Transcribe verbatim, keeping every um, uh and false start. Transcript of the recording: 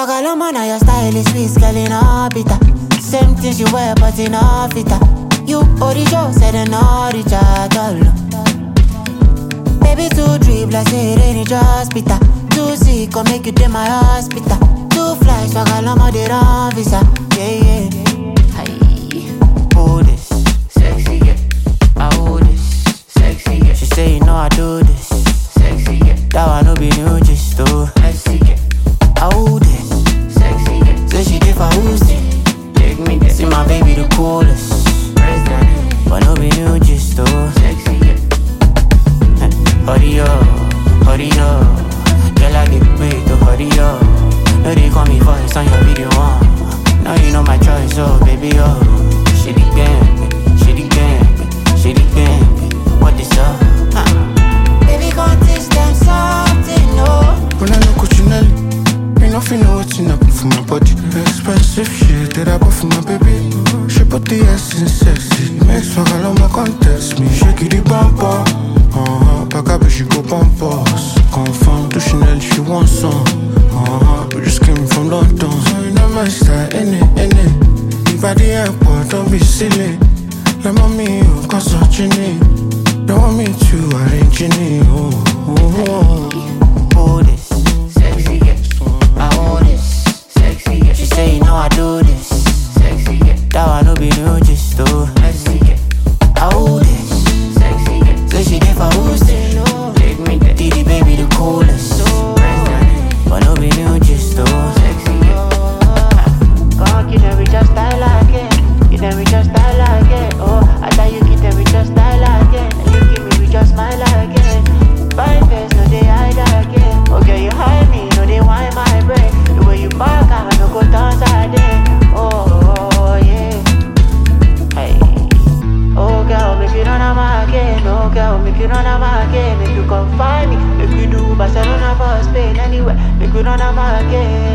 Swagaloma, now your style is sweet, girl in orbita. Same things you wear, but in orbita. You original, said an original. Baby, too dribble, I say it ain't just bitter. Too sick, come make you do my hospital. Too fly, Swagaloma, they run visa. Yeah, yeah. Hi. Hold this, sexy, yeah. I hold this, sexy, yeah. She say, you know I do this, sexy, yeah. That one no be new, just do. Sexy, yeah. I hold it, sexy, yeah. So she did for Uzi. Take me there. See my baby the coolest, president. But no be new, just do. Sexy, yeah. Hurry up, hurry up. Girl, I get paid to hurry up. No, they call me voice on your video one. Now you know my choice, oh baby, oh. Shitty gang, shitty gang, shitty gang. What is up? Huh. Baby, gon' teach them something, no. When I look at you, Nelly, ain't nothing know what's in up for my body. Expensive shit that I bought for my baby. She put the S in sexy. Make sure I love my contest me. Shake it, the bumper. Uh-huh. Back up, she go bump us. Confirm to Chanel, she wants some. Uh-huh. We just came from London. So you know my style, in it, in it. You by the airport, don't be silly. Let mommy, you cause such a need. Don't want me to arrange it. Oh, oh, oh. Hold this, sexy, yeah. I hold this, sexy, yeah. She say, you know I do this, sexy, yeah. That one no be new, just do. Sexy, yeah. I hold this, sexy, yeah. So she did for Uzi. Take me there. Diddy baby the coolest, but no be new, just do. Sexy, yeah. God, you them with your style again. You them with your style again. Oh, I thought you get them with your style again. And you give me with your smile again. Fine face, no they hide again. Okay, you hide me, no they whine my brain. The way you bark, I no go dance again. Oh, oh, yeah. Hey. Oh, girl, make you run am again. Oh, girl, make you run am again. Make you come find me. Make you do Barcelona for Spain anywhere. Make you run am again.